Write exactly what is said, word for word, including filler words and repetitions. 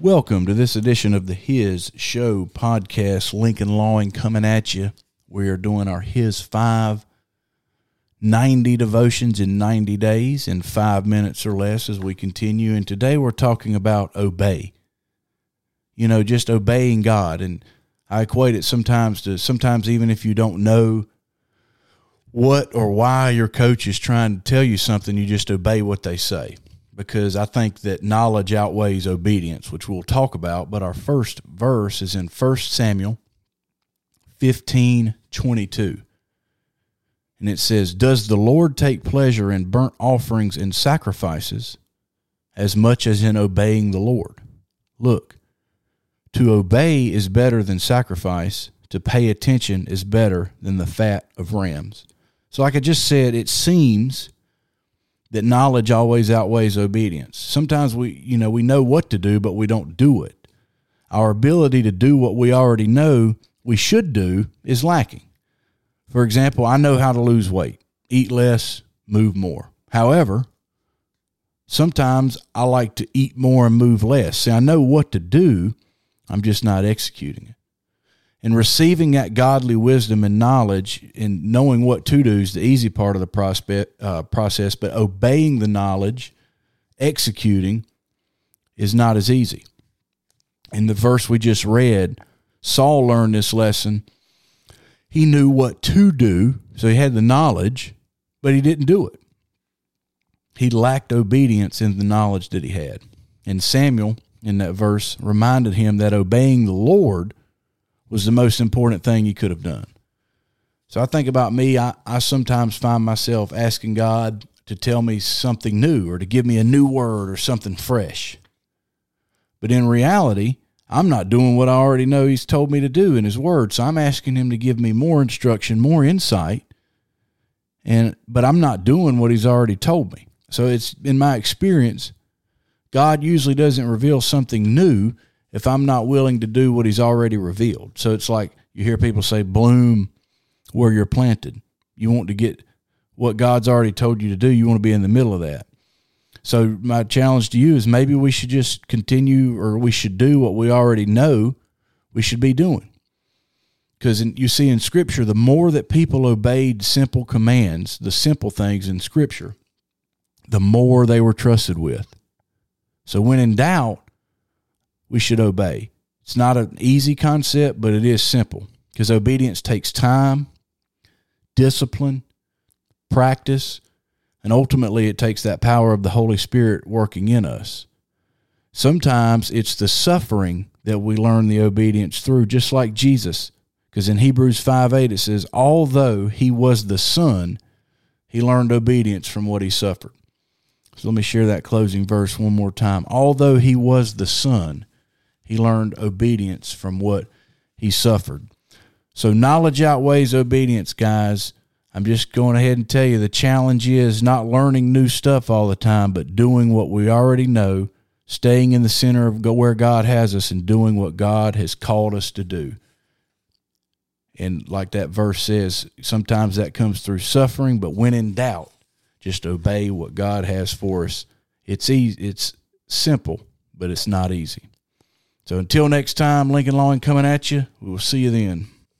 Welcome to this edition of the His Show podcast. Lincoln Lawing coming at you. We are doing our His five ninety devotions in ninety days in five minutes or less as we continue. And today we're talking about obey. You know, just obeying God. And I equate it sometimes to sometimes even if you don't know what or why your coach is trying to tell you something, you just obey what they say. Because I think that knowledge outweighs obedience, which we'll talk about. But our first verse is in First Samuel fifteen twenty-two. And it says, "Does the Lord take pleasure in burnt offerings and sacrifices as much as in obeying the Lord? Look, to obey is better than sacrifice. To pay attention is better than the fat of rams." So like I just said, it seems that knowledge always outweighs obedience. Sometimes we, you know, we know what to do, but we don't do it. Our ability to do what we already know we should do is lacking. For example, I know how to lose weight, eat less, move more. However, sometimes I like to eat more and move less. See, I know what to do, I'm just not executing it. And receiving that godly wisdom and knowledge and knowing what to do is the easy part of the prospect, uh, process, but obeying the knowledge, executing, is not as easy. In the verse we just read, Saul learned this lesson. He knew what to do, so he had the knowledge, but he didn't do it. He lacked obedience in the knowledge that he had. And Samuel, in that verse, reminded him that obeying the Lord was the most important thing he could have done. So I think about me, I, I sometimes find myself asking God to tell me something new or to give me a new word or something fresh. But in reality, I'm not doing what I already know he's told me to do in his word. So I'm asking him to give me more instruction, more insight, and but I'm not doing what he's already told me. So it's in my experience, God usually doesn't reveal something new if I'm not willing to do what he's already revealed. So it's like you hear people say, bloom where you're planted. You want to get what God's already told you to do. You want to be in the middle of that. So my challenge to you is maybe we should just continue, or we should do what we already know we should be doing. Because you see in Scripture, the more that people obeyed simple commands, the simple things in Scripture, the more they were trusted with. So when in doubt, we should obey. It's not an easy concept, but it is simple, because obedience takes time, discipline, practice, and ultimately it takes that power of the Holy Spirit working in us. Sometimes it's the suffering that we learn the obedience through, just like Jesus, because in Hebrews five eight it says, although he was the Son, he learned obedience from what he suffered. So let me share that closing verse one more time. Although he was the Son, he learned obedience from what he suffered. So knowledge outweighs obedience, guys. I'm just going ahead and tell you the challenge is not learning new stuff all the time, but doing what we already know, staying in the center of where God has us and doing what God has called us to do. And like that verse says, sometimes that comes through suffering, but when in doubt, just obey what God has for us. It's easy, it's simple, but it's not easy. So until next time, Lincoln Lawing coming at you. We will see you then.